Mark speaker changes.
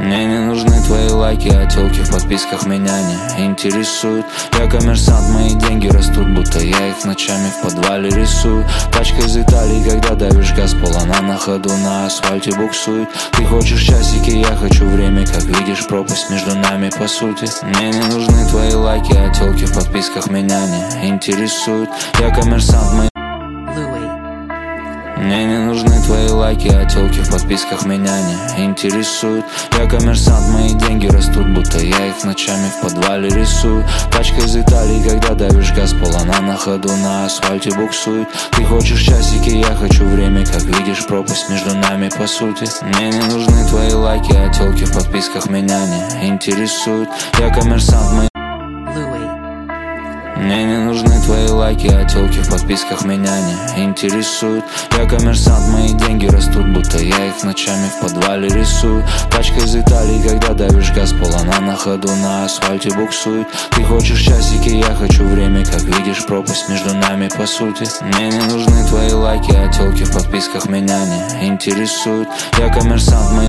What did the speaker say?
Speaker 1: Мне не нужны твои лайки, а тёлки в подписках меня не интересуют. Я коммерсант, мои деньги растут, будто я их ночами в подвале рисую. Тачка из Италии, когда давишь газ, пол она на ходу на асфальте буксует. Ты хочешь часики, я хочу время, как видишь, пропасть между нами по сути. Мне не нужны твои лайки, а тёлки в подписках меня не интересуют. Я коммерсант, мои... Мне не нужны твои лайки, а тёлки в подписках меня не интересуют. Я коммерсант, мои деньги растут, будто я их ночами в подвале рисую. Тачка из Италии, когда давишь газ, пол она на ходу на асфальте буксует. Ты хочешь часики, я хочу время, как видишь, пропасть между нами по сути. Мне не нужны твои лайки, а тёлки в подписках меня не интересуют. Я коммерсант, мои... Мне не нужны твои лайки, а тёлки в подписках меня не интересуют. Я коммерсант, мои деньги растут, будто я их ночами в подвале рисую. Тачка из Италии, когда давишь газ, пол она на ходу на асфальте буксует. Ты хочешь часики, я хочу время, как видишь, пропасть между нами по сути. Мне не нужны твои лайки, а тёлки в подписках меня не интересуют. Я коммерсант, мои...